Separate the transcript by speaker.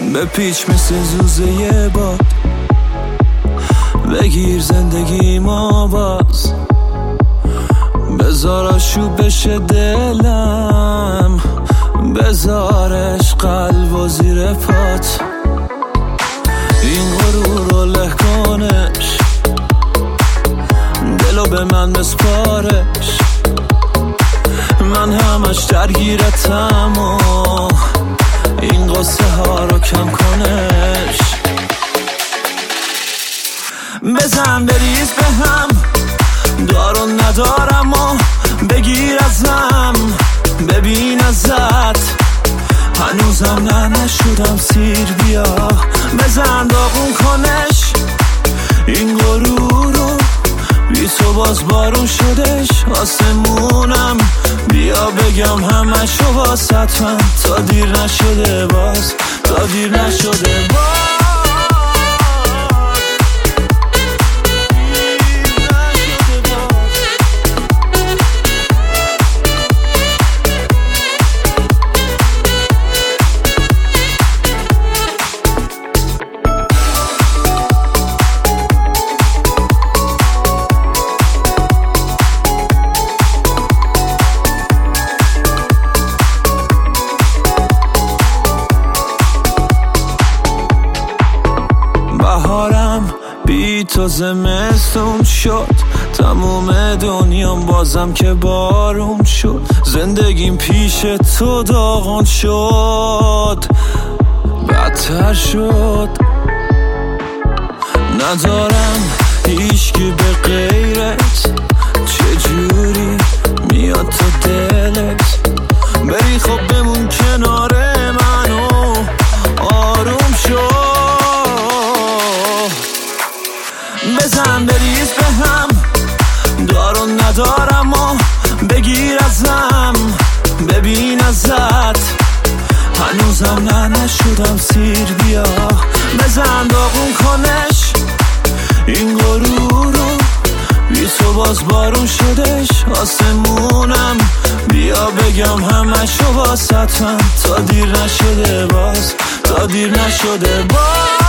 Speaker 1: به پیچ مثل زوزه باد، بگیر زندگی ما باز، بذار آشوب بشه دلم، بذارش قلب و زیر پات، این غرور رو له کنش، دلو به من بسپارش، من همش درگیرتم و این قصه ها رو کم کنش، بزن بریز به هم، دارو ندارم و بگیر ازم، ببین ازت هنوزم نشدم سیر، بیا بزن داغون کنش، این غرور رو بی تو باز بارون شدش آسمونم، بیا بگم همشو واسط من، تا دیر نشده باز، تا دیر نشده باز. بهارم بی تو زمستون شد، تموم دنیام بازم که بارون شد، زندگیم پیش تو داغون شد، بدتر شد، ندارم هیچکی به غیرت، چجوری میاد تو دلت، بری خب بمون کنار منو آروم شد، بزن بریز به هم، دارو ندارم و بگیر ازم، ببین ازت هنوزم نشدم سیر، بیا بزن داغون کنش، این غرور رو بی تو باز بارون شدش آسمونم، بیا بگم همشو واسط من، تا دیر نشده باز، تا دیر نشده باز.